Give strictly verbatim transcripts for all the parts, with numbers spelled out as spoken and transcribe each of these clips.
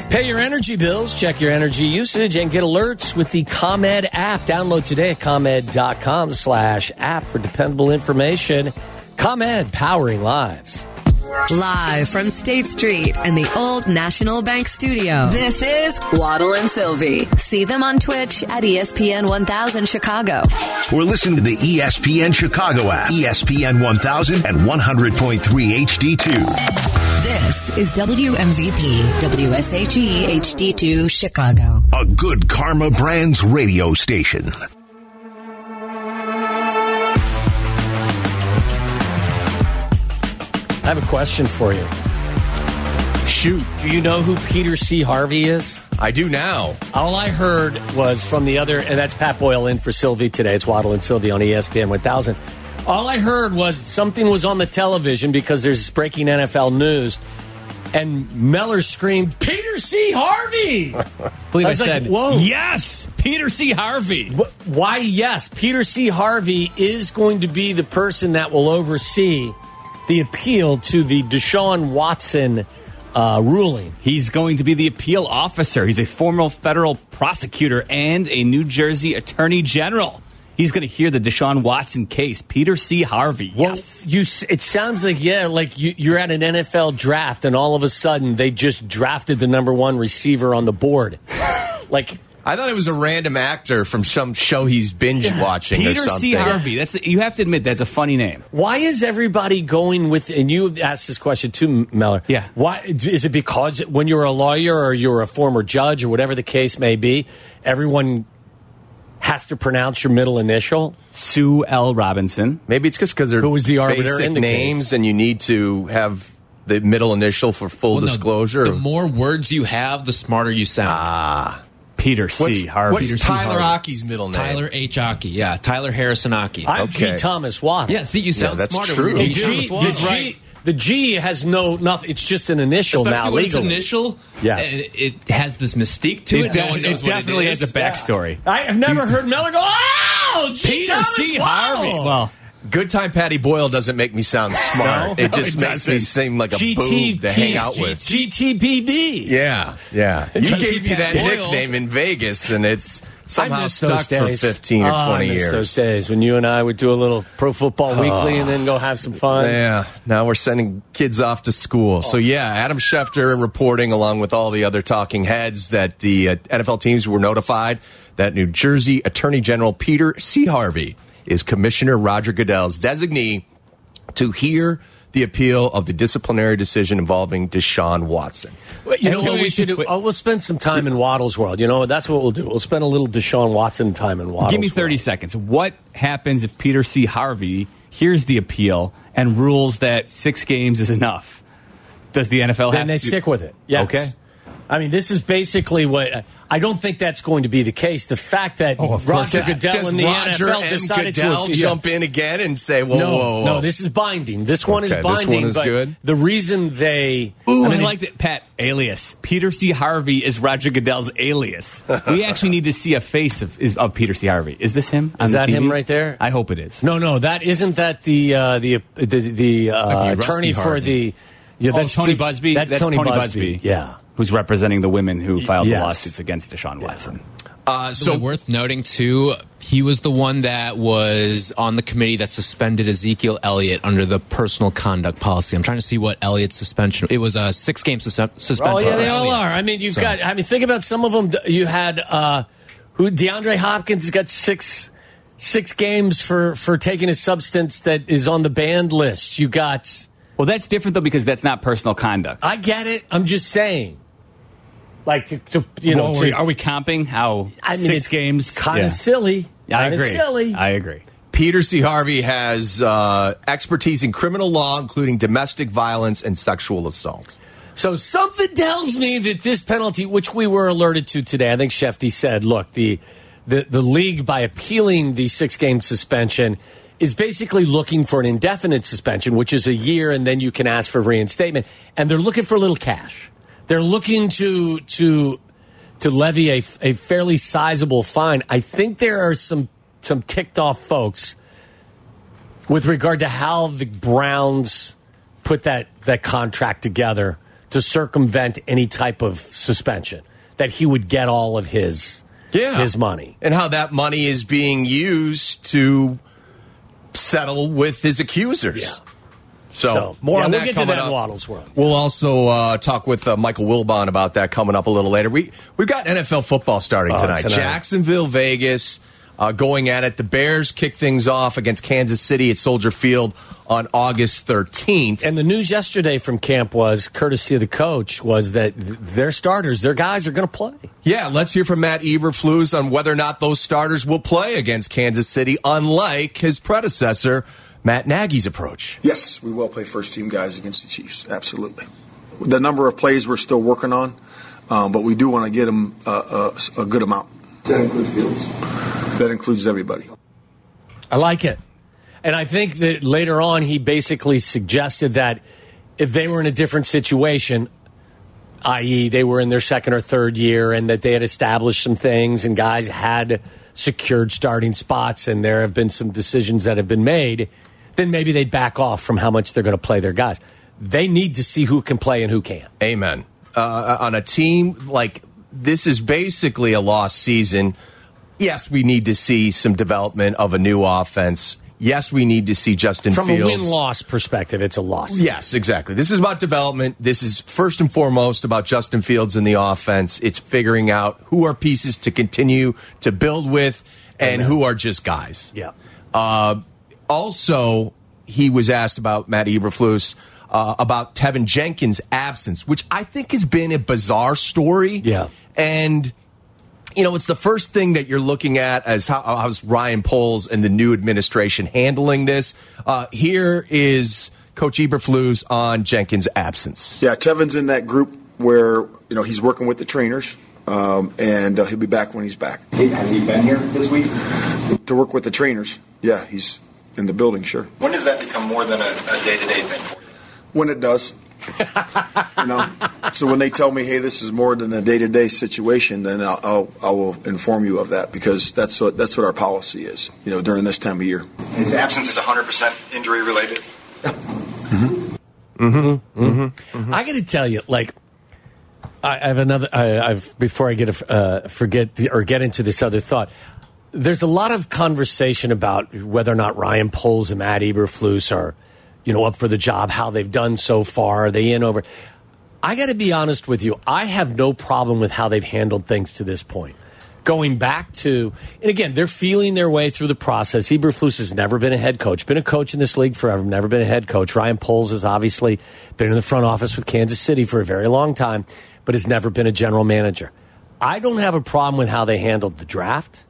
Pay your energy bills, check your energy usage, and get alerts with the ComEd app. Download today at ComEd.com slash app for dependable information. ComEd, powering lives. Live from State Street and the Old National Bank Studio, this is Waddle and Sylvie. See them on Twitch at E S P N one thousand Chicago. Or listen to the E S P N Chicago app, E S P N one thousand and one hundred point three H D two. This is W M V P, W S H E H D two Chicago. A Good Karma Brands radio station. I have a question for you. Shoot. Do you know who Peter C. Harvey is? I do now. All I heard was from the other, and that's Pat Boyle in for Sylvie today. It's Waddle and Sylvie on E S P N one thousand. All I heard was something was on the television because there's breaking N F L news, and Meller screamed, Peter C. Harvey! I believe I, I said, like, whoa. Yes, Peter C. Harvey. Why, yes, Peter C. Harvey is going to be the person that will oversee the appeal to the Deshaun Watson uh, ruling. He's going to be the appeal officer. He's a former federal prosecutor and a New Jersey attorney general. He's going to hear the Deshaun Watson case. Peter C. Harvey. Well, yes. You, it sounds like, yeah, like you, you're at an N F L draft and all of a sudden they just drafted the number one receiver on the board. Like, I thought it was a random actor from some show he's binge watching Peter or something. C. Harvey. That's you have to admit that's a funny name. why is everybody going with, and you asked this question too, Meller. Yeah. Why is it because when you're a lawyer or you're a former judge or whatever the case may be, everyone has to pronounce your middle initial? Sue L. Robinson. Maybe it's just because they're Who was the arbiter basic in the names case? and you need to have the middle initial for full Well, no, disclosure. the more words you have, the smarter you sound. ah. Peter C. What's, Harvey. what's Peter C. Tyler Harvey. Aki's middle name? Tyler H. Aki. Yeah, Tyler Harrison Aki. I'm Okay. G. Thomas Waddle. Yeah, see, you sound Yeah, that's smarter true. when The you're G, G. the, Thomas Waddle. G, the G has no nothing. It's just an initial Especially now when it's legally. initial, Yes. and it has this mystique to it. It, no de- one knows it what definitely it has is. a backstory. I have never heard Miller go, oh, G. Peter Thomas C. Waddle. Harvey. Well, Good time Patty Boyle doesn't make me sound smart. No, it just it makes me doesn't. seem like a G T P, boob to hang out with. G T P D. Yeah, yeah. You G T gave me that Boyle. nickname in Vegas, and it's somehow I miss stuck those for days. fifteen or Oh, twenty I miss years. those days when you and I would do a little Pro Football Weekly and then go have some fun. Yeah, now we're sending kids off to school. So, yeah, Adam Schefter reporting, along with all the other talking heads, that the uh, N F L teams were notified that New Jersey Attorney General Peter C. Harvey is Commissioner Roger Goodell's designee to hear the appeal of the disciplinary decision involving Deshaun Watson. Well, you know And what wait, we should do? wait. Oh, we'll spend some time in Waddle's world. You know, that's what we'll do. We'll spend a little Deshaun Watson time in Waddle's give me thirty world. seconds. What happens if Peter C. Harvey hears the appeal and rules that six games is enough? Does the N F L Then have they to stick with it. Yes. Okay. I mean, this is basically what I don't think that's going to be the case. The fact that Oh, of course Roger not. Goodell Does and the Roger N F L M. decided Goodell to jump in again and say, whoa, no, whoa, whoa? no, this is binding. This one Okay, is this one binding. is but good. The reason they, Ooh, I, mean, like that, Pat. Alias. Peter C. Harvey is Roger Goodell's alias. We actually need to see a face of, is, of Peter C. Harvey. Is this him? on Is the that T V? him right there? I hope it is. No, no, that isn't that the uh, the the the uh, Like Rusty attorney for Harvey. the. Yeah, Oh, Tony the- Busby. That's, That's Tony, Busby. Yeah. Who's representing the women who filed yes. the lawsuits against Deshaun Watson. Uh, So so, worth noting too, he was the one that was on the committee that suspended Ezekiel Elliott under the personal conduct policy. I'm trying to see what Elliott's suspension. It was a six game sus- suspension. Oh yeah, for they all Elliott. are. I mean, you've So- got. I mean, think about some of them. You had uh, who DeAndre Hopkins has got six six games for for taking a substance that is on the banned list. You got. Well, that's different, though, because that's not personal conduct. I get it. I'm just saying. Like to, to you know, Whoa, to, are we comping how I mean, six it's games? kind of Yeah. silly. Yeah, I Kinda agree. Silly. I agree. Peter C. Harvey has uh, expertise in criminal law, including domestic violence and sexual assault. So something tells me that this penalty, which we were alerted to today, I think Shefty said, look, the the, the league, by appealing the six-game suspension, is basically looking for an indefinite suspension, which is a year, and then you can ask for reinstatement. And they're looking for a little cash. They're looking to to to levy a, a fairly sizable fine. I think there are some some ticked off folks with regard to how the Browns put that, that contract together to circumvent any type of suspension, that he would get all of his yeah. his money. And how that money is being used to settle with his accusers. Yeah. So, so more yeah, on we'll that get coming to that up. in Waddle's World. We'll also uh, talk with uh, Michael Wilbon about that coming up a little later. We, we've got N F L football starting Oh, tonight. tonight. Jacksonville, Vegas, uh, going at it. The Bears kick things off against Kansas City at Soldier Field on August thirteenth. And the news yesterday from camp was, courtesy of the coach, was that their starters, their guys are going to play. Yeah, let's hear from Matt Eberflus on whether or not those starters will play against Kansas City, unlike his predecessor, Matt Nagy's approach. Yes, we will play first-team guys against the Chiefs, absolutely. The number of plays we're still working on, um, but we do want to get them uh, a, a good amount. Does that include Fields? That includes everybody. I like it. And I think that later on he basically suggested that if they were in a different situation, that is they were in their second or third year and that they had established some things and guys had secured starting spots and there have been some decisions that have been made, then maybe they'd back off from how much they're going to play their guys. They need to see who can play and who can't. Amen. Uh, on a team like this is basically a lost season. Yes, we need to see some development of a new offense. Yes, we need to see Justin From Fields. From a win-loss perspective, it's a loss. Yes, exactly. This is about development. This is first and foremost about Justin Fields and the offense. It's figuring out who are pieces to continue to build with and Amen. Who are just guys. Yeah. Uh, also, he was asked about Matt Eberflus, uh, about Tevin Jenkins' absence, which I think has been a bizarre story. Yeah. And you know, it's the first thing that you're looking at as how, how's Ryan Poles and the new administration handling this. Uh, here is Coach Eberflus on Jenkins' absence. Yeah, Tevin's in that group where, you know, he's working with the trainers, um, and uh, he'll be back when he's back. Has he been here this week? To work with the trainers. Yeah, he's in the building, sure. When does that become more than a, a day-to-day thing? When it does. You know, so when they tell me, "Hey, this is more than a day-to-day situation," then I'll, I'll I will inform you of that because that's what that's what our policy is. You know, during this time of year. His absence is one hundred percent injury related. Yeah. Mm-hmm. Mm-hmm. Mm-hmm. Mm-hmm. I got to tell you, like, I, I have another. I, I've before I get a, uh, forget the, or get into this other thought. There's a lot of conversation about whether or not Ryan Poles and Matt Eberflus are, you know, up for the job, how they've done so far. Are they in over? I got to be honest with you. I have no problem with how they've handled things to this point. Going back to, and again, they're feeling their way through the process. Eberflus has never been a head coach, been a coach in this league forever, never been a head coach. Ryan Poles has obviously been in the front office with Kansas City for a very long time, but has never been a general manager. I don't have a problem with how they handled the draft.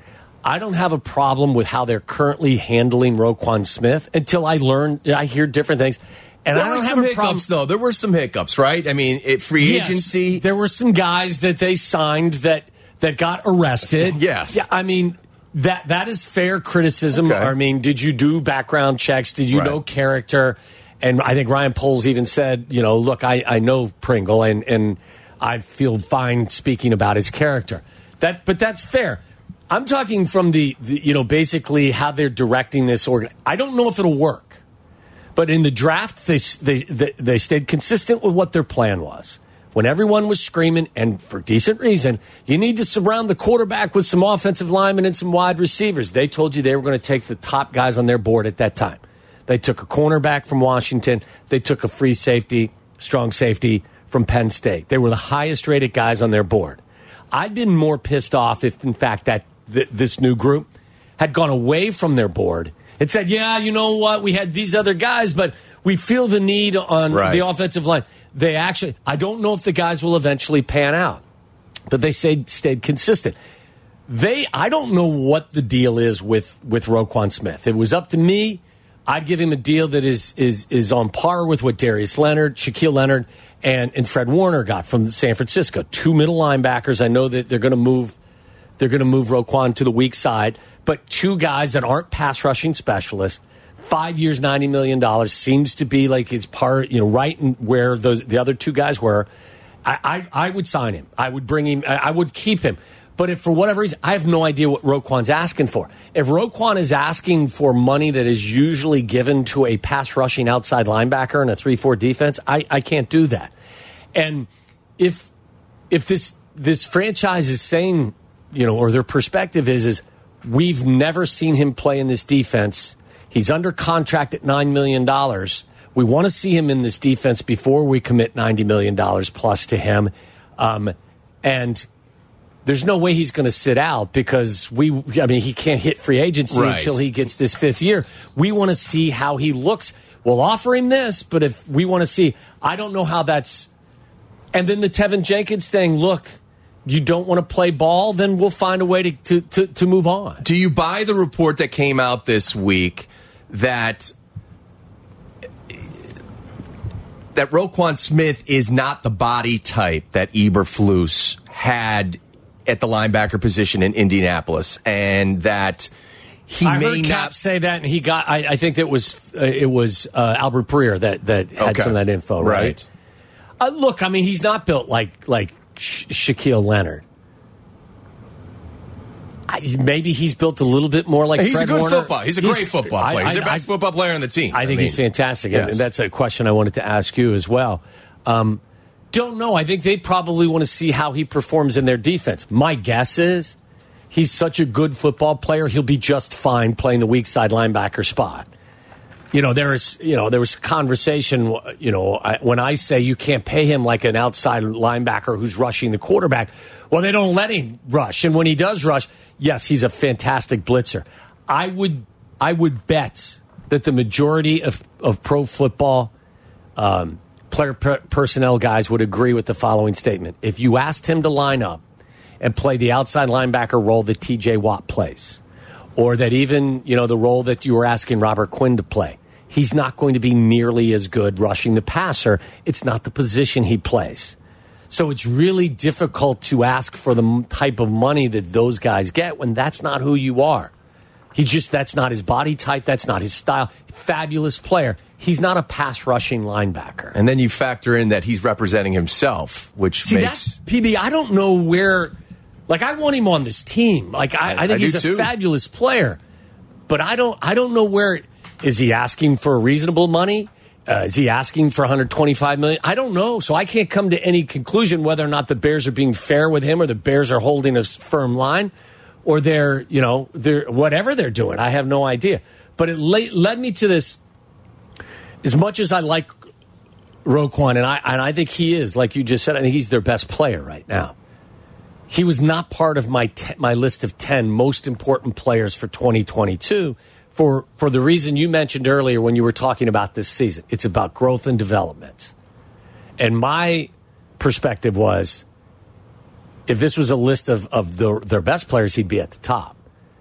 I don't have a problem with how they're currently handling Roquan Smith until I learn, I hear different things. And there I don't were have some a hiccups, problem. though. There were some hiccups, right? I mean, it, free Yes, agency. there were some guys that they signed that that got arrested. Yes. Yeah, I mean, that that is fair criticism. Okay. I mean, did you do background checks? Did you Right. know character? And I think Ryan Poles even said, you know, look, I, I know Pringle, and, and I feel fine speaking about his character. That, But that's fair. I'm talking from the, the, you know, basically how they're directing this organ. I don't know if it'll work, but in the draft, they, they they they stayed consistent with what their plan was. When everyone was screaming, and for decent reason, you need to surround the quarterback with some offensive linemen and some wide receivers. They told you they were going to take the top guys on their board at that time. They took a cornerback from Washington. They took a free safety, strong safety from Penn State. They were the highest rated guys on their board. I'd been more pissed off if, in fact, that th- this new group had gone away from their board and said, yeah, you know what, we had these other guys, but we feel the need on Right. the offensive line. They actually, I don't know if the guys will eventually pan out, but they stayed, stayed consistent. They, I don't know what the deal is with, with Roquan Smith. It was up to me. I'd give him a deal that is is is on par with what Darius Leonard, Shaquille Leonard, and, and Fred Warner got from San Francisco. Two middle linebackers. I know that they're going to move they're going to move Roquan to the weak side, but two guys that aren't pass rushing specialists. Five years, ninety million dollars seems to be like it's part, you know, right in where those the other two guys were. I, I, I would sign him. I would bring him. I, I would keep him. But if for whatever reason, I have no idea what Roquan's asking for. If Roquan is asking for money that is usually given to a pass rushing outside linebacker in a three four defense, I, I can't do that. And if if this this franchise is saying, you know, or their perspective is, is we've never seen him play in this defense. He's under contract at nine million dollars. We want to see him in this defense before we commit ninety million dollars plus to him. Um, and there's no way he's going to sit out because we, I mean, he can't hit free agency right. until he gets this fifth year. We want to see how he looks. We'll offer him this, but if we want to see, I don't know how that's. And then the Tevin Jenkins thing, look, you don't want to play ball, then we'll find a way to, to, to, to move on. Do you buy the report that came out this week that that Roquan Smith is not the body type that Eberflus had at the linebacker position in Indianapolis, and that he I may heard not Cap say that, and he got. I, I think that was uh, it was uh, Albert Breer that that had Okay. some of that info. Right. Right. Uh, look, I mean, he's not built like like Sha- Shaquille Leonard. I, maybe he's built a little bit more like He's Fred a good Warner. football. He's a great football I- player. He's I- the best I- football player on the team. I think mean, he's fantastic, and- yes. and that's a question I wanted to ask you as well. Um, don't know. I think they probably want to see how he performs in their defense. My guess is he's such a good football player, he'll be just fine playing the weak side linebacker spot. You know, there is, you know, there was conversation, you know, I, when I say you can't pay him like an outside linebacker who's rushing the quarterback, well, they don't let him rush. And when he does rush, yes, he's a fantastic blitzer. I would, I would bet that the majority of, of pro football um, player per- personnel guys would agree with the following statement. If you asked him to line up and play the outside linebacker role that T J Watt plays, or that even, you know, the role that you were asking Robert Quinn to play, he's not going to be nearly as good rushing the passer. It's not the position he plays. So it's really difficult to ask for the type of money that those guys get when that's not who you are. He's just, that's not his body type. That's not his style. Fabulous player. He's not a pass rushing linebacker. And then you factor in that he's representing himself, which See, makes that's, P B, I don't know where, like, I want him on this team. Like, I, I, I- think I do he's a too. fabulous player. But I don't, I don't know where, is he asking for reasonable money? Uh, is he asking for one hundred twenty-five million dollars? I don't know. So I can't come to any conclusion whether or not the Bears are being fair with him or the Bears are holding a firm line or they're, you know, they're whatever they're doing. I have no idea. But it led, led me to this. As much as I like Roquan, and I, and I think he is, like you just said, I think he's their best player right now. He was not part of my te- my list of ten most important players for twenty twenty-two for, for the reason you mentioned earlier when you were talking about this season. It's about growth and development. And my perspective was, if this was a list of, of the, their best players, he'd be at the top.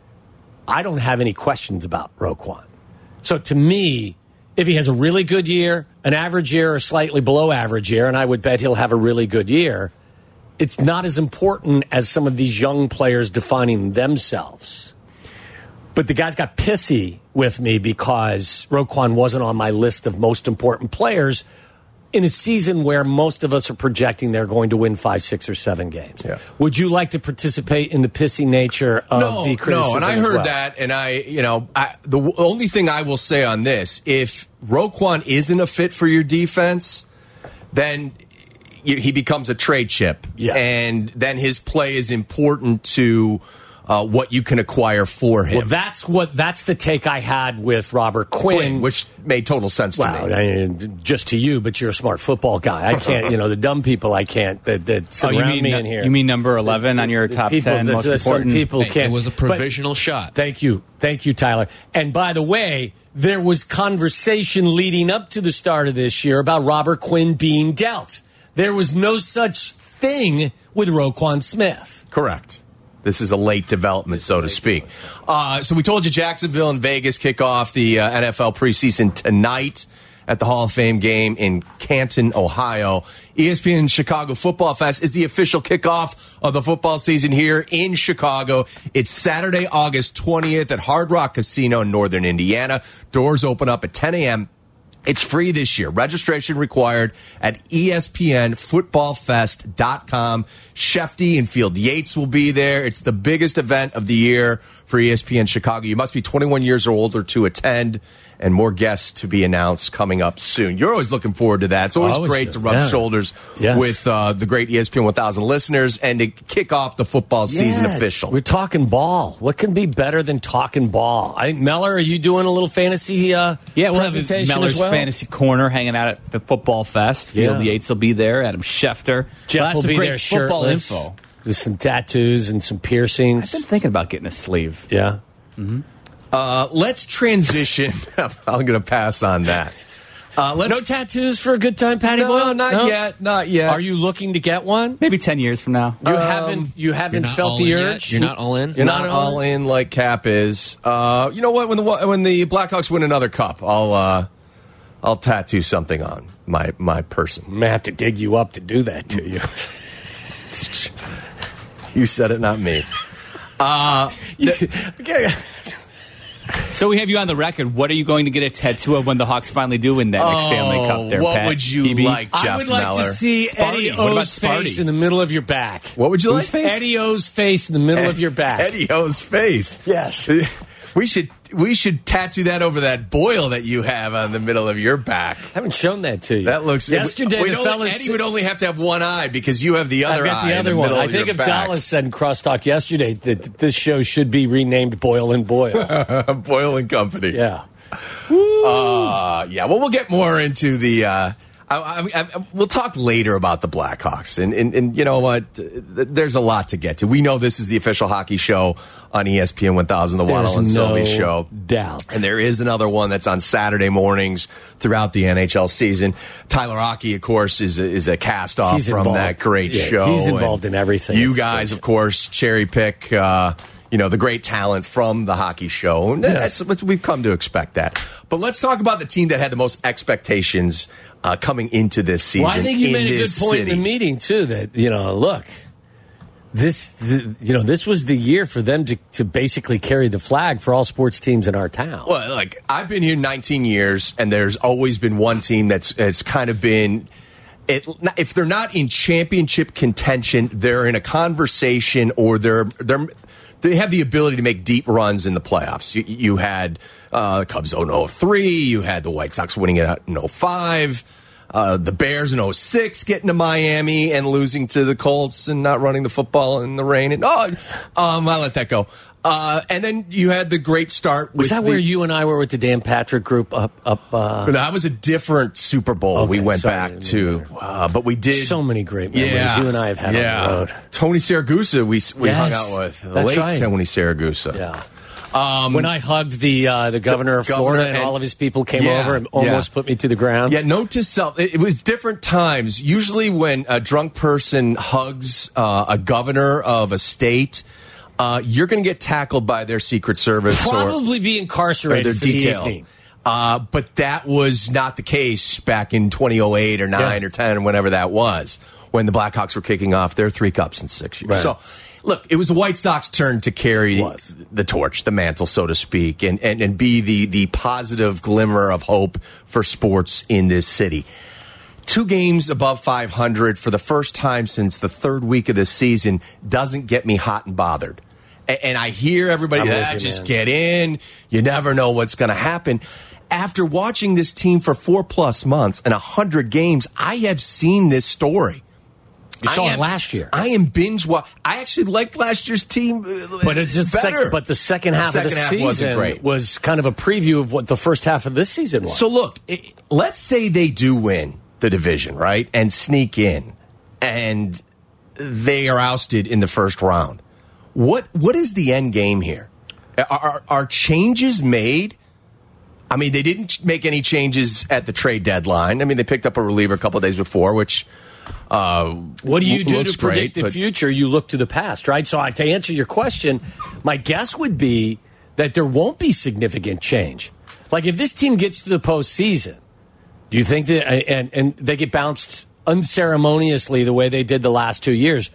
I don't have any questions about Roquan. So to me, if he has a really good year, an average year, or slightly below average year, and I would bet he'll have a really good year, it's not as important as some of these young players defining themselves. But the guys got pissy with me because Roquan wasn't on my list of most important players in a season where most of us are projecting they're going to win five, six, or seven games. Yeah. Would you like to participate in the pissy nature of no, the criticism? No, and I as heard well? that, and I, you know, I, the w- only thing I will say on this, if Roquan isn't a fit for your defense, then y- he becomes a trade chip. Yeah. And then his play is important to uh, what you can acquire for him. Well, that's what that's the take I had with Robert Quinn, Quinn, which made total sense to Wow, me. I mean, just to you, but you're a smart football guy. I can't, you know, the dumb people I can't that, that Oh, you surround mean me nu- in here. you mean number eleven on your The top people, ten the- most the certain important? people Hey, can't. it was a But provisional shot. Thank you, thank you, Tyler. And by the way, there was conversation leading up to the start of this year about Robert Quinn being dealt. There was no such thing with Roquan Smith. Correct. This is a late development, so to speak. Uh, so we told you Jacksonville and Vegas kick off the uh, N F L preseason tonight at the Hall of Fame game in Canton, Ohio. E S P N Chicago Football Fest is the official kickoff of the football season here in Chicago. It's Saturday, August twentieth at Hard Rock Casino in northern Indiana. Doors open up at ten a.m. It's free this year. Registration required at E S P N football fest dot com. Shefty and Field Yates will be there. It's the biggest event of the year for E S P N Chicago. You must be twenty-one years or older to attend, and more guests to be announced coming up soon. You're always looking forward to that. It's always, always great to rub yeah. shoulders yes. with uh, the great E S P N one thousand listeners and to kick off the football season Yeah, official. We're talking ball. What can be better than talking ball? I think, Meller, are you doing a little fantasy uh, Yeah, we'll have presentation Meller's as well? Fantasy Corner hanging out at the Football Fest. Field Yeah. Yates will be there. Adam Schefter. Jeff Lots will of be great there football shirtless. info. With some tattoos and some piercings. I've been thinking about getting a sleeve. Yeah. Uh, let's transition. I'm going to pass on that. Uh, let's No tattoos for a good time, Patty No, Boyle? not yet. Not yet. Are you looking to get one? Maybe ten years from now. You haven't. You haven't You're not felt all the in yet? urge. You're not all in? You're not, not all in like Cap is. Uh, you know what? When the when the Blackhawks win another cup, I'll uh, I'll tattoo something on my my person. I may have to dig you up to do that to you. You said it, not me. Uh, Okay. So we have you on the record. What are you going to get a tattoo of when the Hawks finally do win that next Stanley Cup? There, what Pat? would you E B? like, Jeff I would like Meller? to see Sparty. Eddie What about O's face Sparty? in the middle of your back. What would you Whose like? face? Eddie O's face in the middle of your back. Eddie O's face. Yes. We should we should tattoo that over that boil that you have on the middle of your back. I haven't shown that to you. That looks Yesterday, we'd the only- fellas. Eddie would only have to have one eye because you have the I've other got eye the in other the one. middle I of think your if back. Dallas said in crosstalk yesterday that this show should be renamed Boyle and Boyle. Boyle and Company. Yeah. Uh, yeah. Well, we'll get more into the. Uh, I, I, I, we'll talk later about the Blackhawks, and, and and you know what? There's a lot to get to. We know this is the official hockey show on E S P N one thousand, the Waddle and There's no Sylvie show. doubt. And there is another one that's on Saturday mornings throughout the N H L season. Tyler Hockey, of course, is a, is a cast off He's from involved. that great Yeah, show. he's involved And in everything. You It's guys, like- of course, cherry pick. Uh, You know, the great talent from the hockey show. And that's, that's, we've come to expect that. But let's talk about the team that had the most expectations uh, coming into this season. Well, I think you in made a good this point city. in the meeting too. That you know, look, this the, you know this was the year for them to to basically carry the flag for all sports teams in our town. Well, like I've been here nineteen years, and there's always been one team that's that's kind of been. It, if they're not in championship contention, they're in a conversation, or they're they're they have the ability to make deep runs in the playoffs. You, you had uh, Cubs in oh three, you had the White Sox winning it in oh five, uh, the Bears in oh six getting to Miami and losing to the Colts and not running the football in the rain. And oh, um, I let that go. Uh, and then you had the great start. Was with that the, where you and I were with the Dan Patrick group up up? Uh, No, that was a different Super Bowl Okay, we went sorry, back I to, didn't uh, but we did so many great memories you and I have had yeah. on the road. Tony Saragusa, we we Yes, hung out with the that's late right. Tony Saragusa. Yeah. Um, when I hugged the uh, the governor of governor Florida and, and- all of his people came Yeah, over and almost yeah. put me to the ground. Yeah, note to self, it, it was different times. Usually, when a drunk person hugs uh, a governor of a state, uh, you're going to get tackled by their Secret Service or, Probably be or incarcerated their for detail. the evening. Uh, but that was not the case back in two thousand eight or nine Yeah. or ten or whenever that was, when the Blackhawks were kicking off their three cups in six years. Right. So, look, it was the White Sox turn to carry It was. the torch, the mantle, so to speak, and, and, and be the, the positive glimmer of hope for sports in this city. Two games above five hundred for the first time since the third week of this season doesn't get me hot and bothered. And, and I hear everybody, I'm with ah, you, just man. get in. You never know what's going to happen. After watching this team for four plus months and one hundred games, I have seen this story. You saw I it am- last year. I am binge watching. I actually liked last year's team, uh, But it's just better. sec- but the second half second of the half season wasn't great. was kind of a preview of what the first half of this season was. So look, it, let's say they do win the division, right, and sneak in, and they are ousted in the first round. What what is the end game here? Are, are, are changes made? I mean, they didn't make any changes at the trade deadline. I mean, they picked up a reliever a couple of days before, which uh, what do you do looks to predict great, the but- future? You look to the past, right? So I, to answer your question, my guess would be that there won't be significant change. Like if this team gets to the postseason, do you think that and and they get bounced unceremoniously the way they did the last two years?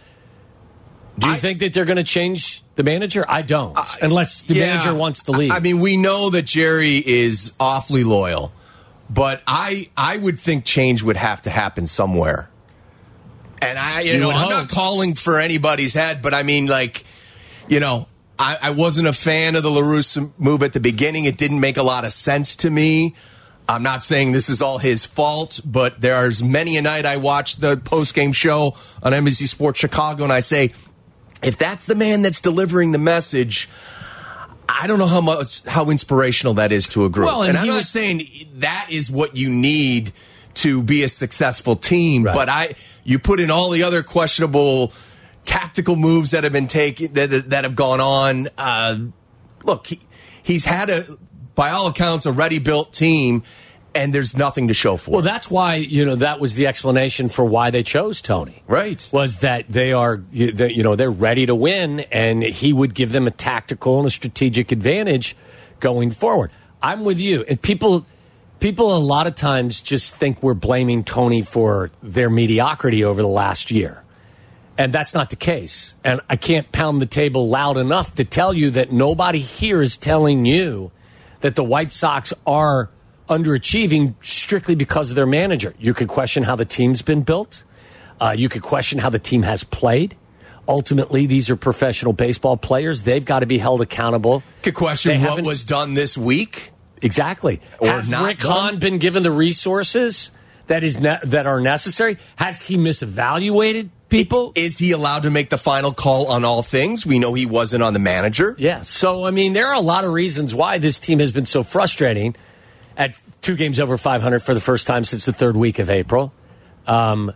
Do you I- think that they're going to change the manager? I don't, unless the Yeah. manager wants to leave. I mean, we know that Jerry is awfully loyal, but I I would think change would have to happen somewhere. And I, you, You know, would I'm hope. not calling for anybody's head, but I mean, like, you know, I, I wasn't a fan of the La Russa move at the beginning. It didn't make a lot of sense to me. I'm not saying this is all his fault, but there's many a night I watch the post-game show on N B C Sports Chicago, and I say, if that's the man that's delivering the message, I don't know how much how inspirational that is to a group. Well, and and I'm he not was, saying that is what you need to be a successful team, right. but I you put in all the other questionable tactical moves that have been taken that that have gone on. Uh, look, he, he's had a by all accounts a ready built team, and there's nothing to show for well, it. that's why, you know, that was the explanation for why they chose Tony. Right. Was that they are, you know, they're ready to win, and he would give them a tactical and a strategic advantage going forward. I'm with you. And people, people a lot of times just think we're blaming Tony for their mediocrity over the last year. And that's not the case. And I can't pound the table loud enough to tell you that nobody here is telling you that the White Sox are underachieving strictly because of their manager. You could question how the team's been built. Uh, you could question how the team has played. Ultimately, these are professional baseball players. They've got to be held accountable. Could question They what haven't- was done this week. Exactly. Or Has not Rick done? Hahn been given the resources that is ne- that are necessary? Has he misevaluated people? Is he allowed to make the final call on all things? We know he wasn't on the manager. Yeah. So, I mean, there are a lot of reasons why this team has been so frustrating at two games over five hundred for the first time since the third week of April. Um,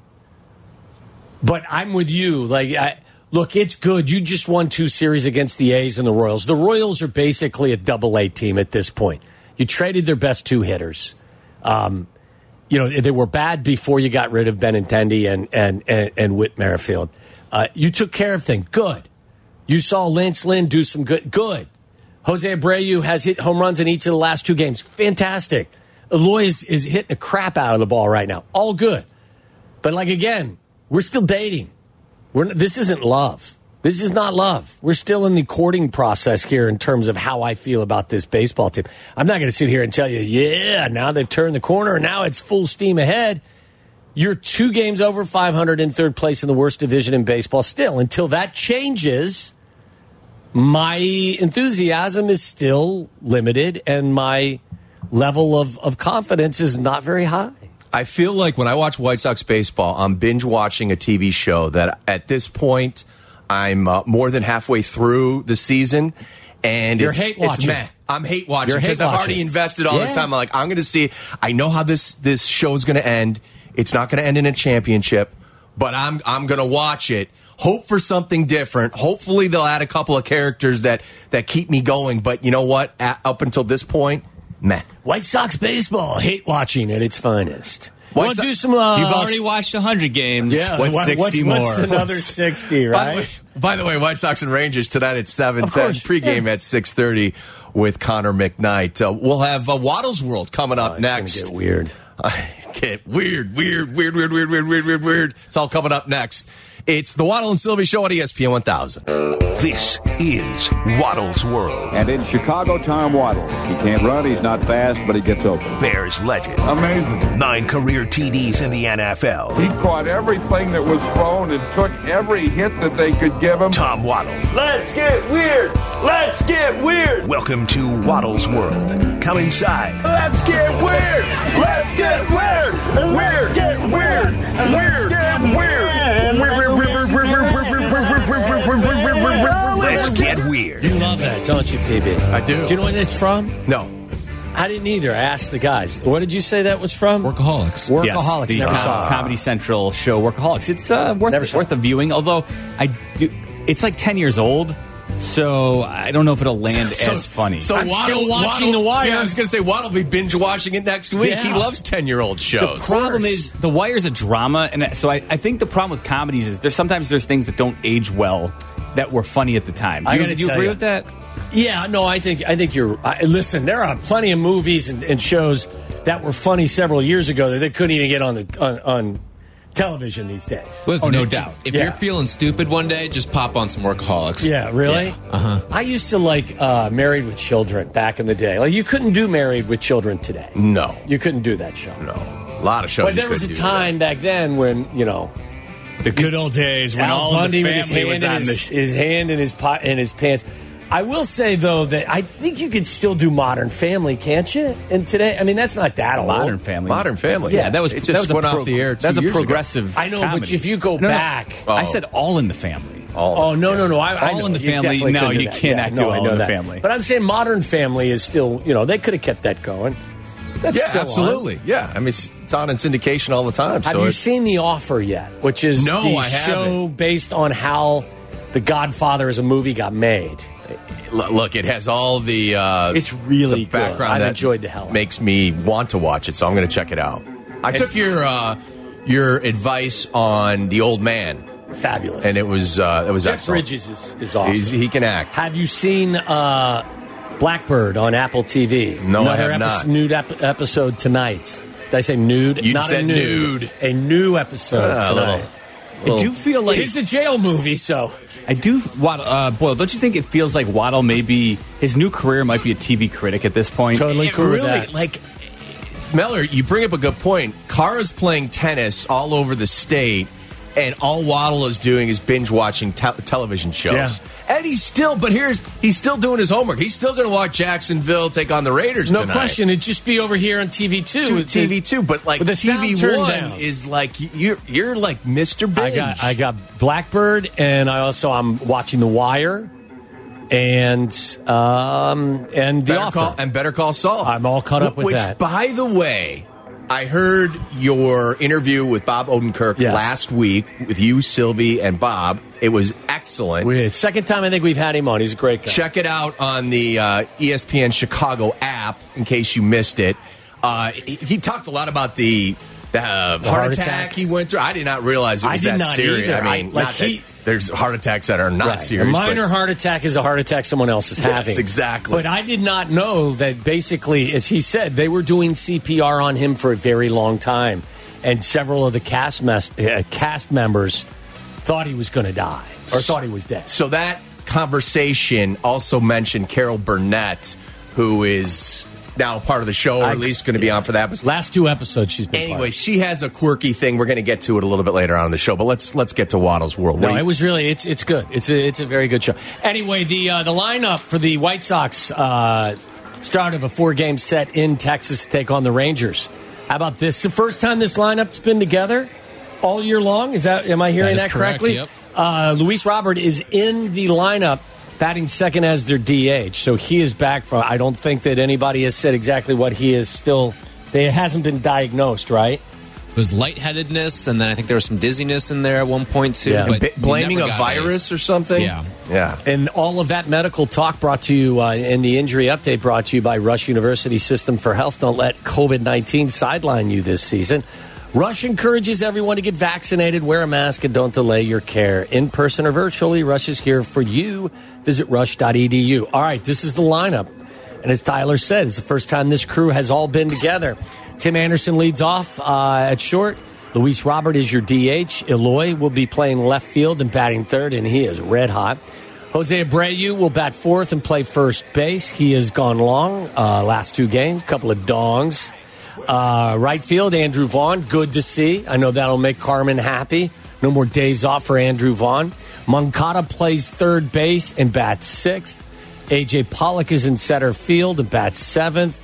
but I'm with you. Like, I, look, it's good. You just won two series against the A's and the Royals. The Royals are basically a double A team at this point. You traded their best two hitters. Um, you know, they were bad before you got rid of Benintendi and, and, and, and Whit Merrifield. Uh, you took care of things. Good. You saw Lance Lynn do some good. Good. Jose Abreu has hit home runs in each of the last two games. Fantastic. Eloy is, is hitting the crap out of the ball right now. All good. But, like, again, we're still dating. We're, this isn't love. This is not love. We're still in the courting process here in terms of how I feel about this baseball team. I'm not going to sit here and tell you, yeah, now they've turned the corner and now it's full steam ahead. You're two games over five hundred in third place in the worst division in baseball still. Until that changes, my enthusiasm is still limited and my level of, of confidence is not very high. I feel like when I watch White Sox baseball, I'm binge watching a T V show that at this point I'm uh, more than halfway through the season, and You're it's, hate it's watching. meh. I'm hate watching You're hate because I've already watching. invested all Yeah. this time. I'm like, I'm going to see. I know how this this show is going to end. It's not going to end in a championship, but I'm I'm going to watch it. Hope for something different. Hopefully, they'll add a couple of characters that that keep me going. But you know what? At, up until this point, meh. White Sox baseball, hate watching at its finest. White Want to Sox- do some? Uh, You've already watched one hundred games. Yeah, What's what- sixty what's, more? What's another sixty, By the, right? way, by the way, White Sox and Rangers tonight at seven Of ten. course, Pregame yeah. at six thirty with Connor McKnight. Uh, we'll have uh, Waddle's World coming up Oh, it's next. gonna get weird. Get weird, weird, weird, weird, weird, weird, weird, weird, weird. It's all coming up next. It's the Waddle and Sylvie Show on E S P N one thousand. This is Waddle's World. And in Chicago, Tom Waddle. He can't run, he's not fast, but he gets open. Bears legend. Amazing. Nine career T Ds in the N F L. He caught everything that was thrown and took every hit that they could give him. Tom Waddle. Let's get weird. Let's get weird. Welcome to Waddle's World. Come inside. Let's get weird. Let's get weird. Weird. Get weird. Weird. Get weird. Let's get weird. You love that, don't you, P B? I do. Do you know what it's from? No. I didn't either. I asked the guys. What did you say that was from? Workaholics. Workaholics. Yes, the Never uh, saw it. Comedy Central show Workaholics. It's uh, worth Never saw worth a viewing. Although I do, it's like ten years old, so I don't know if it'll land So- as funny. So I'm Waddle, still watching Waddle- The Wire. Yeah, I was going to say Waddle will be binge watching it next week. Yeah. He loves ten-year-old shows. The problem is The Wire's a drama, and so I, I think the problem with comedies is there's sometimes there's things that don't age well that were funny at the time. Do I you, gotta do you tell agree you. with that? Yeah, no, I think I think you're. I, listen, there are plenty of movies and, and shows that were funny several years ago that they couldn't even get on the on, on television these days. Listen, Oh, no if- doubt. If Yeah. you're feeling stupid one day, just pop on some Workaholics. Yeah, really? Uh huh. I used to like uh, Married with Children back in the day. Like you couldn't do Married with Children today. No. You couldn't do that show. No. A lot of shows. But you there was a couldn't do time back then when you know The good old days when Al all Bundy of the with his family hand was in on his, the sh- his hand in his pot in his pants. I will say, though, that I think you could still do Modern Family, can't you? And today, I mean, that's not that old. Modern Family. Modern Family. Yeah, that was it that just was a went pro- off the air. Two That's a years progressive. Ago. I know, but comedy. if you go No, no. back, I said All in the Family. oh no, no, no, I, I All know. in the You Family, definitely no, couldn't do you that. cannot yeah, do no, I All know in the that. Family. But I'm saying Modern Family is still, you know, they could have kept that going. That's Yeah, still absolutely. on. Yeah, I mean, it's it's on in syndication all the time. Have so you it's, seen The Offer yet? Which is No, the I show haven't. based on how The Godfather as a movie got made. L- Look, it has all the uh, It's really the background good. I've that enjoyed the hell out of it. makes me want to watch it, so I'm going to check it out. I It's- took your uh, your advice on The Old Man, Fabulous. and it was uh, it was Jeff excellent. Bridges is, is awesome. He's, he can act. Have you seen uh, Blackbird on Apple T V? No, I Another have epi- not. Nude ep- episode tonight. Did I say nude? You Not said a nude. nude. A new episode Ah, a tonight. little- I do feel like It's a jail movie, so I do. Waddle, uh, Boyle, don't you think it feels like Waddle maybe his new career might be a T V critic at this point? totally It cool with really, that. like, Meller, you bring up a good point. Kara's playing tennis all over the state, and all Waddle is doing is binge watching te- television shows. Yeah. And he's still, but here's, he's still doing his homework. He's still going to watch Jacksonville take on the Raiders No tonight. question. It'd just be over here on T V two. To with T V the- two, but like with the T V sound turned one down. is like you're you're like Mister Binge. I got I got Blackbird, and I also I'm watching The Wire, and um and The Better Offer. Call, and Better Call Saul. I'm all caught up with Which, that. by the way, I heard your interview with Bob Odenkirk Yes. last week with you, Sylvie, and Bob. It was excellent. We- Second time I think we've had him on. He's a great guy. Check it out on the uh, E S P N Chicago app in case you missed it. Uh, he, he talked a lot about the, the, uh, The heart, heart attack, attack. he went through. I did not realize it I was did that not serious. either. I mean, I- like not he- that there's heart attacks that are not Right. serious. A minor but- heart attack is a heart attack someone else is Yes, having. exactly. But I did not know that basically, as he said, they were doing C P R on him for a very long time. And several of the cast, mes- uh, cast members thought he was going to die or thought he was dead. So that conversation also mentioned Carol Burnett, who is now part of the show, or I- at least going to be on for that episode. Last two episodes she's been Anyway, part. she has a quirky thing. We're going to get to it a little bit later on in the show, but let's let's get to Waddle's World. What No, do you- it was really it's it's good. It's a it's a very good show. Anyway, the uh, the lineup for the White Sox uh, start of a four game set in Texas to take on the Rangers. How about this? It's the first time this lineup's been together all year long. Is that am I hearing That that, is correct, correctly? yep. Uh, Luis Robert is in the lineup, batting second as their D H. So he is back from. I don't think that anybody has said exactly what he is still. It hasn't been diagnosed, right? It was lightheadedness, and then I think there was some dizziness in there at one point too. Yeah. But B- we blaming never a got virus or something? Yeah. Yeah. And all of that medical talk brought to you uh, in the injury update brought to you by Rush University System for Health. Don't let COVID nineteen sideline you this season. Rush encourages everyone to get vaccinated, wear a mask, and don't delay your care. In person or virtually, Rush is here for you. Visit rush dot e d u. All right, this is the lineup. And as Tyler said, it's the first time this crew has all been together. Tim Anderson leads off uh, at short. Luis Robert is your D H. Eloy will be playing left field and batting third, and he is red hot. Jose Abreu will bat fourth and play first base. He has gone long uh, last two games, couple of dongs. Uh, right field, Andrew Vaughn, good to see. I know that'll make Carmen happy. No more days off for Andrew Vaughn. Moncada plays third base and bats sixth. A J Pollock is in center field and bats seventh.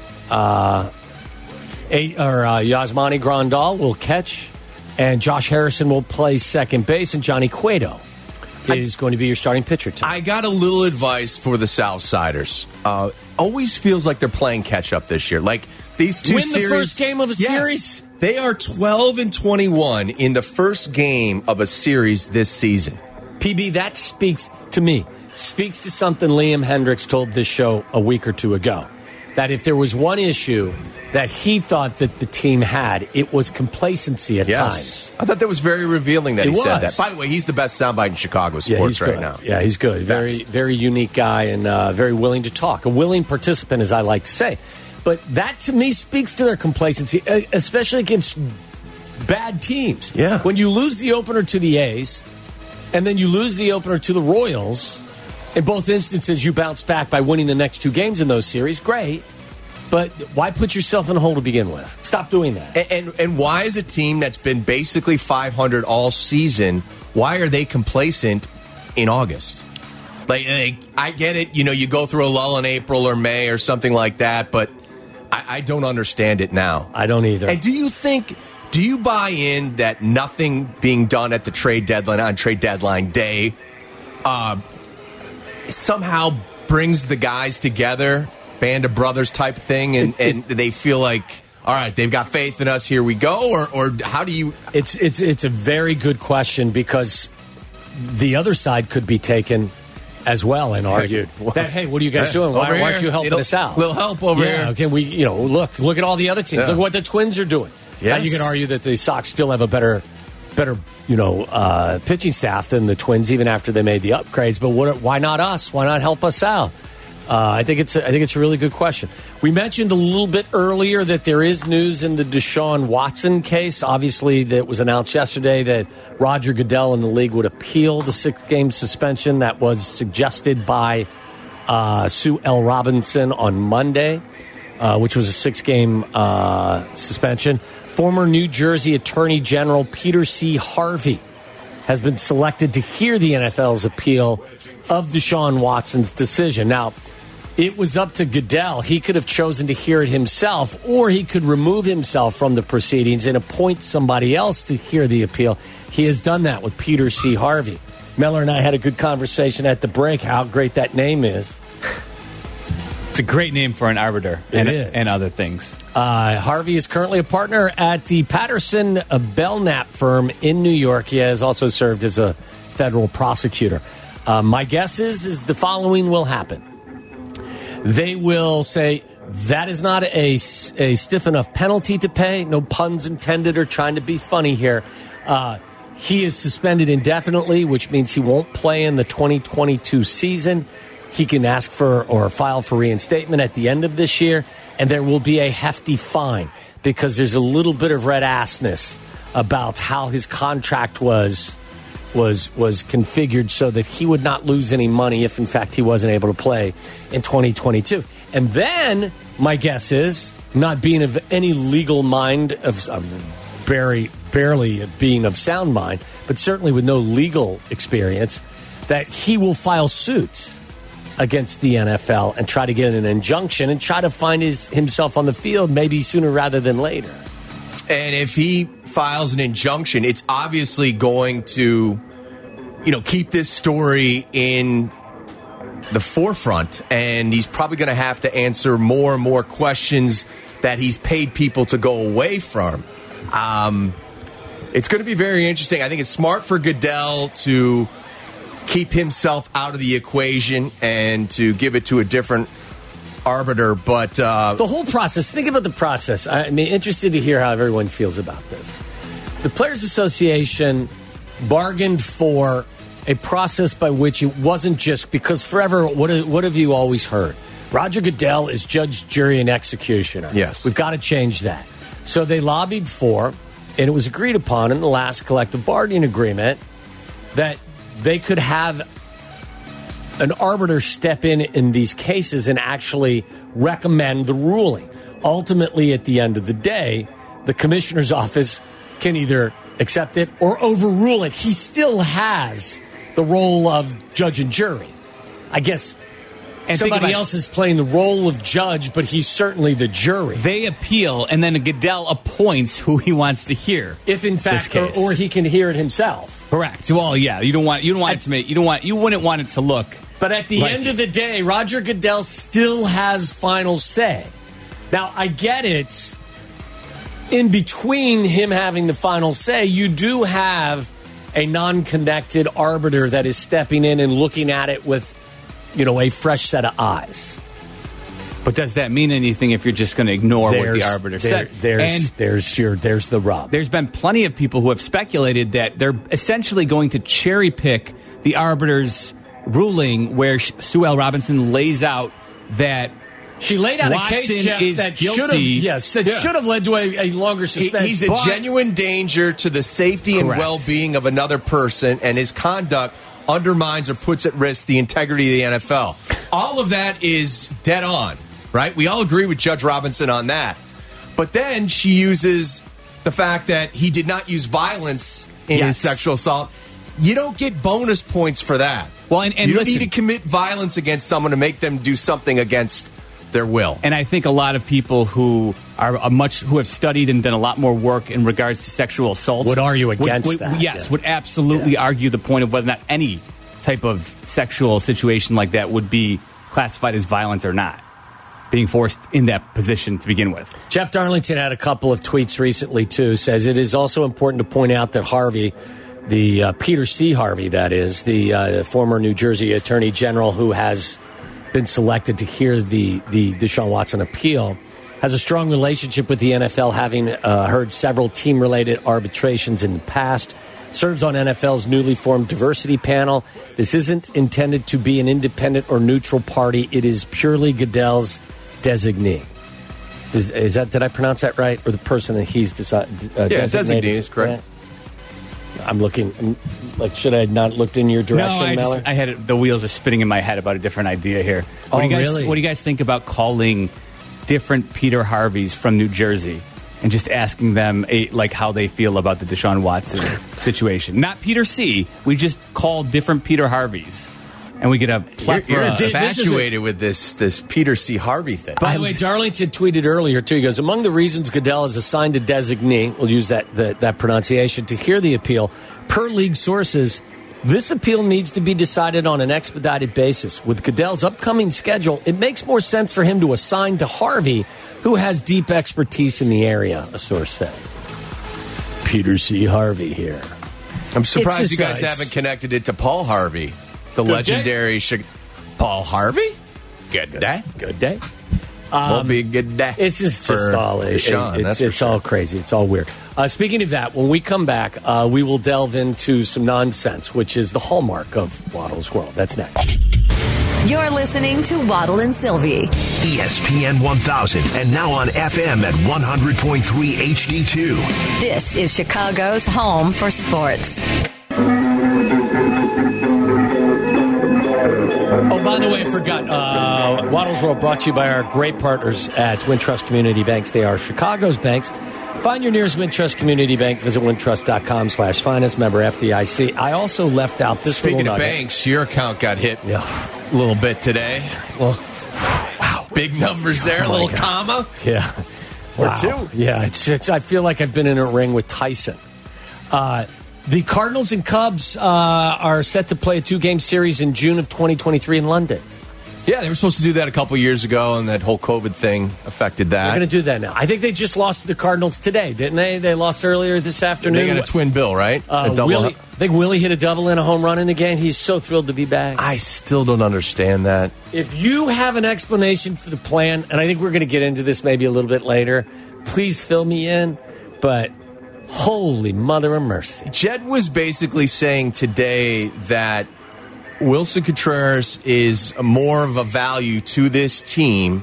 Uh, eight, or uh, Yasmani Grandal will catch, and Josh Harrison will play second base, and Johnny Cueto is going to be your starting pitcher tonight. I got a little advice for the Southsiders. Uh, always feels like they're playing catch up this year. Like these two Win the series, first game of a Yes. series? They are twelve and twenty-one in the first game of a series this season. P B, that speaks to me, speaks to something Liam Hendricks told this show a week or two ago. That if there was one issue that he thought that the team had, it was complacency at Yes. times. I thought that was very revealing that It he said was. that. By the way, he's the best soundbite in Chicago Yeah, sports he's right good. now. Yeah, he's good. Very, very unique guy and uh, very willing to talk. A willing participant, as I like to say. But that, to me, speaks to their complacency, e- especially against bad teams. Yeah. When you lose the opener to the A's, and then you lose the opener to the Royals, in both instances, you bounce back by winning the next two games in those series. Great. But why put yourself in a hole to begin with? Stop doing that. And, and and why is a team that's been basically five hundred all season, why are they complacent in August? Like, like, I get it. You know, you go through a lull in April or May or something like that, but I, I don't understand it now. I don't either. And do you think, do you buy in that nothing being done at the trade deadline, on trade deadline day, uh, somehow brings the guys together, band of brothers type thing, and, and they feel like, all right, they've got faith in us, here we go? Or, or how do you... It's, it's, it's a very good question, because the other side could be taken as well and argued that, hey, what are you guys doing? Why, why aren't you helping us out? We'll help over yeah, here. Okay, we, you know, look, look at all the other teams. Yeah. Look what the Twins are doing. Yes. Now you can argue that the Sox still have a better, better, you know, uh, pitching staff than the Twins, even after they made the upgrades. But what, why not us? Why not help us out? Uh, I think it's a, I think it's a really good question. We mentioned a little bit earlier that there is news in the Deshaun Watson case. Obviously, that was announced yesterday that Roger Goodell and the league would appeal the six-game suspension that was suggested by uh, Sue L. Robinson on Monday, uh, which was a six-game uh, suspension. Former New Jersey Attorney General Peter C. Harvey has been selected to hear the N F L's appeal of Deshaun Watson's decision. Now, it was up to Goodell. He could have chosen to hear it himself, or he could remove himself from the proceedings and appoint somebody else to hear the appeal. He has done that with Peter C. Harvey. Miller and I had a good conversation at the break how great that name is. It's a great name for an arbiter and, and other things. Uh, Harvey is currently a partner at the Patterson Belknap firm in New York. He has also served as a federal prosecutor. Uh, my guess is, is the following will happen. They will say, that is not a, a stiff enough penalty to pay. No puns intended or trying to be funny here. Uh, he is suspended indefinitely, which means he won't play in the twenty twenty-two season. He can ask for or file for reinstatement at the end of this year, and there will be a hefty fine because there's a little bit of red assness about how his contract was was was configured so that he would not lose any money if, in fact, he wasn't able to play in twenty twenty-two. And then, my guess is, not being of any legal mind, of um, barely, barely being of sound mind, but certainly with no legal experience, that he will file suit against the N F L and try to get an injunction and try to find his, himself on the field maybe sooner rather than later. And if he files an injunction, it's obviously going to, you know, keep this story in the forefront, and he's probably going to have to answer more and more questions that he's paid people to go away from. Um, it's going to be very interesting. I think it's smart for Goodell to keep himself out of the equation and to give it to a different arbiter, but uh, the whole process, think about the process. I mean, interested to hear how everyone feels about this. The Players Association bargained for a process by which it wasn't just because forever, what, what have you always heard? Roger Goodell is judge, jury, and executioner. Yes. We've got to change that. So they lobbied for, and it was agreed upon in the last collective bargaining agreement, that they could have an arbiter step in in these cases and actually recommend the ruling. Ultimately, at the end of the day, the commissioner's office can either accept it or overrule it. He still has the role of judge and jury. I guess and somebody else is playing the role of judge, but he's certainly the jury. They appeal, and then Goodell appoints who he wants to hear. If in fact, or, or he can hear it himself. Correct. Well, yeah, you don't want you don't want I, it to make you don't want you wouldn't want it to look. But at the like, end of the day, Roger Goodell still has final say. Now, I get it. In between him having the final say, you do have a non-connected arbiter that is stepping in and looking at it with, you know, a fresh set of eyes. But does that mean anything if you're just going to ignore there's, what the arbiter there, said? There's, and there's your, there's the rub. There's been plenty of people who have speculated that they're essentially going to cherry pick the arbiter's ruling, where Sue L. Robinson lays out that she laid out Watson a case, Jeff, that should have yes, that yeah. should have led to a, a longer suspension. He, he's a but, genuine danger to the safety correct. and well-being of another person, and his conduct undermines or puts at risk the integrity of the N F L. All of that is dead on, right? We all agree with Judge Robinson on that. But then she uses the fact that he did not use violence in yes. his sexual assault. you don't get bonus points for that. Well, and, and you don't listen, need to commit violence against someone to make them do something against their will. And I think a lot of people who are a much who have studied and done a lot more work in regards to sexual assault would argue against would, would, that. Yes, yeah. would absolutely yeah. argue the point of whether or not any type of sexual situation like that would be classified as violent or not, being forced in that position to begin with. Jeff Darlington had a couple of tweets recently, too, says it is also important to point out that Harvey, the uh, Peter C. Harvey, that is, the uh, former New Jersey Attorney General who has been selected to hear the, the Deshaun Watson appeal, has a strong relationship with the N F L, having uh, heard several team-related arbitrations in the past, serves on N F L's newly formed diversity panel. This isn't intended to be an independent or neutral party. It is purely Goodell's designee. Does, is that, did I pronounce that right? Or the person that he's decided? Uh, yeah, designee is correct. I'm looking, like, should I have not looked in your direction, No, I, Mallard? just, I had it, the wheels are spinning in my head about a different idea here. What Oh, do you guys, really? What do you guys think about calling different Peter Harveys from New Jersey and just asking them a, like how they feel about the Deshaun Watson situation? Not Peter C. We just call different Peter Harveys, and we get a plethora. You're, you're This is a- infatuated with this this Peter C. Harvey thing. By the way, Darlington tweeted earlier, too. He goes, among the reasons Goodell is assigned a designee, we'll use that, that, that pronunciation, to hear the appeal, per league sources, this appeal needs to be decided on an expedited basis. With Goodell's upcoming schedule, it makes more sense for him to assign to Harvey, who has deep expertise in the area, a source said. Peter C. Harvey here. I'm surprised It's you just- guys haven't connected it to Paul Harvey, the Good legendary Chi- Paul Harvey. Good day. Good day. Won't be a good day. It's just, for just all it, Deshaun, it, that's it's, for it's sure. all crazy. It's all weird. Uh, speaking of that, when we come back, uh, we will delve into some nonsense, which is the hallmark of Waddle's World. That's next. You're listening to Waddle and Sylvie. E S P N one thousand and now on F M at one hundred point three H D two. This is Chicago's home for sports. Oh, by the way, I forgot. Uh, Waddle's World brought to you by our great partners at Wintrust Community Banks. They are Chicago's banks. Find your nearest Wintrust Community Bank. Visit wintrust.com slash finance. Member F D I C. I also left out this Speaking little of nugget. banks, your account got hit Yeah. a little bit today. Well, wow, big numbers there, a Oh, my little God. comma. Yeah. Or Wow. two. Yeah, it's, it's, I feel like I've been in a ring with Tyson. Uh, the Cardinals and Cubs uh, are set to play a two-game series in June of twenty twenty-three in London. Yeah, they were supposed to do that a couple years ago, and that whole COVID thing affected that. They're going to do that now. I think they just lost to the Cardinals today, didn't they? They lost earlier this afternoon. They got a twin bill, right? Uh, a double. Willie, I think Willie hit a double and a home run in the game. He's so thrilled to be back. I still don't understand that. If you have an explanation for the plan, and I think we're going to get into this maybe a little bit later, please fill me in. But holy mother of mercy. Jed was basically saying today that Wilson Contreras is more of a value to this team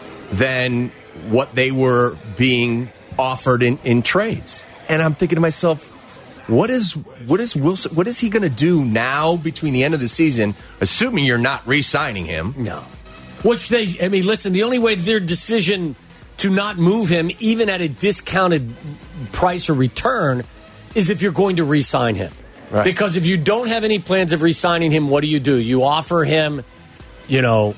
than what they were being offered in, in trades. And I'm thinking to myself, what is what is Wilson? What is he going to do now between the end of the season, assuming you're not re-signing him? No. Which they, I mean, listen, the only way their decision to not move him, even at a discounted price or return, is if you're going to re-sign him. Right. Because if you don't have any plans of re-signing him, what do you do? You offer him, you know,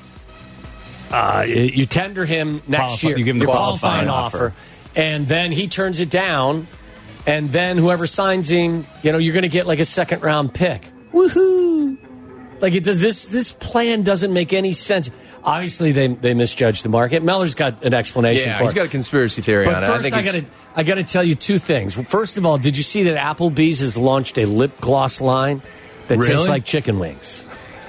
uh, you tender him next Qualify- year. you give him the your qualifying offer. offer. And then he turns it down. And then whoever signs him, you know, you're going to get like a second round pick. Woohoo! Like it does. This this plan doesn't make any sense. Obviously, they they misjudged the market. Meller's got an explanation Yeah, for he's it. got a conspiracy theory But on it. first, I think I, it's- gotta I gotta tell you two things. First of all, did you see that Applebee's has launched a lip gloss line that Really? tastes like chicken wings?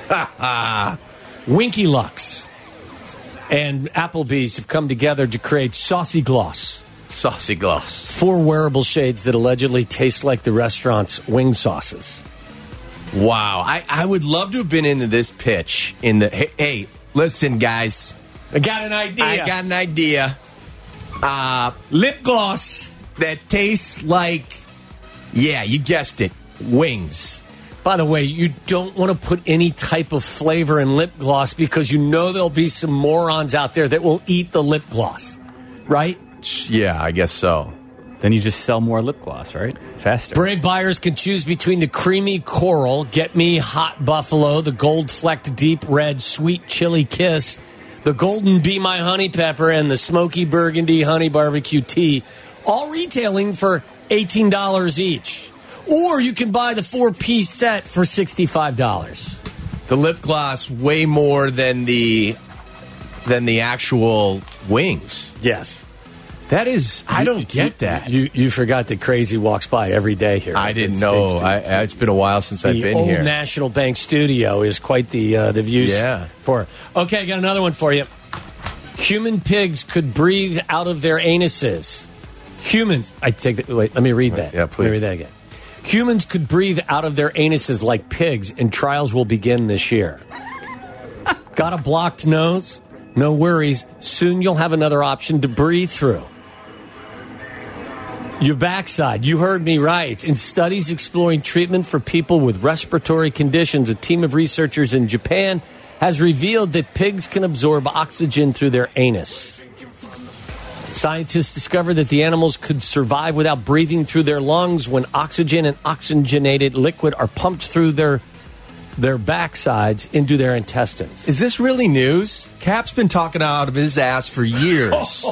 Winky Lux and Applebee's have come together to create Saucy Gloss. Saucy Gloss. Four wearable shades that allegedly taste like the restaurant's wing sauces. Wow. I, I would love to have been into this pitch in the hey, hey listen, guys. I got an idea. I got an idea. Uh, lip gloss that tastes like, yeah, you guessed it, wings. By the way, you don't want to put any type of flavor in lip gloss because you know there'll be some morons out there that will eat the lip gloss, right? Yeah, I guess so. Then you just sell more lip gloss, right? Faster. Brave buyers can choose between the creamy coral, Get Me Hot Buffalo, the gold flecked deep red sweet chili kiss, the golden Be My Honey Pepper, and the smoky burgundy honey barbecue tea, all retailing for eighteen dollars each. Or you can buy the four-piece set for sixty-five dollars. The lip gloss way more than the than the actual wings. Yes. That is, I don't you, get you, that. You you forgot that Crazy walks by every day here. I didn't know. I, it's been a while since I've been the here. Old National Bank Studio is quite the uh, the views Yeah. for. Okay, I got another one for you. Human pigs could breathe out of their anuses. Humans, I take that. Wait, let me read that. Yeah, Let me please. read that again. Humans could breathe out of their anuses like pigs, and trials will begin this year. Got a blocked nose? No worries. Soon you'll have another option to breathe through. Your backside. You heard me right. In studies exploring treatment for people with respiratory conditions, a team of researchers in Japan has revealed that pigs can absorb oxygen through their anus. Scientists discovered that the animals could survive without breathing through their lungs when oxygen and oxygenated liquid are pumped through their their backsides into their intestines. Is this really news? Cap's been talking out of his ass for years.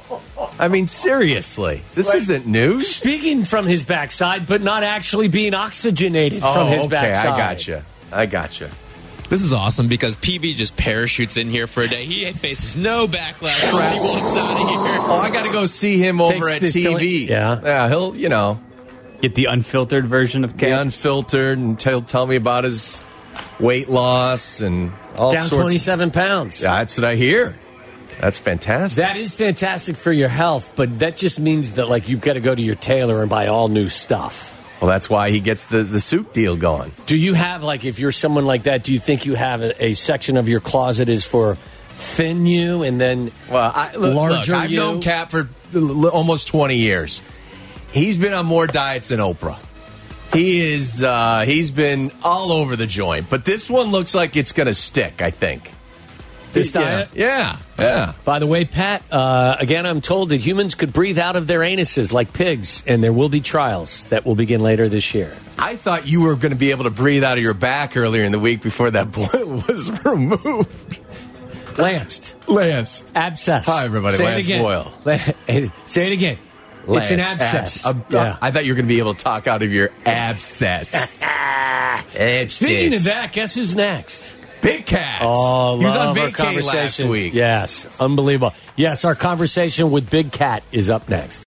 I mean, seriously, this Wait. isn't news. Speaking from his backside, but not actually being oxygenated Oh, from his okay, backside. I gotcha. I gotcha. This is awesome because P B just parachutes in here for a day. He faces no backlash once he walks out of here. Oh, I got to go see him over Takes at the T V. feeling- yeah. yeah, he'll you know Get the unfiltered version of be Cap. unfiltered and tell tell me about his weight loss and all Down sorts. twenty-seven pounds. Yeah, that's what I hear. That's fantastic. That is fantastic for your health, but that just means that like you've got to go to your tailor and buy all new stuff. Well, that's why he gets the the suit deal going. Do you have like if you're someone like that? Do you think you have a, a section of your closet is for thin you and then Well, I, look, larger look, I've you? known Cap for l- almost twenty years. He's been on more diets than Oprah. He is. Uh, he's been all over the joint, but this one looks like it's going to stick. I think. This Yeah, diet? Yeah, yeah. By the way, Pat, uh, again, I'm told that humans could breathe out of their anuses like pigs, and there will be trials that will begin later this year. I thought you were going to be able to breathe out of your back earlier in the week before that boil was removed. Lanced. Lanced. Abscess. Hi, everybody. Say Lance it again. Boyle. La- Say it again. It's an Lance, abscess. abs- uh, Yeah. I thought you were going to be able to talk out of your abscess. Abscess. Speaking of that, guess who's next? Big Cat. Oh, he was love on our vacay last conversations. week. Yes, unbelievable. Yes, our conversation with Big Cat is up next.